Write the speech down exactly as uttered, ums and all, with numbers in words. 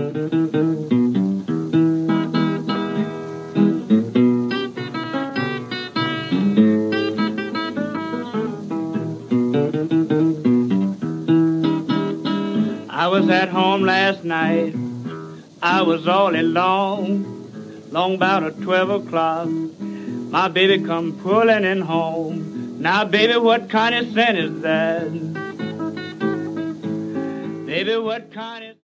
I was at home last night, I was all alone, long about at twelve o'clock, my baby come pulling in home. Now baby, what kind of scent is that? Baby, what kind of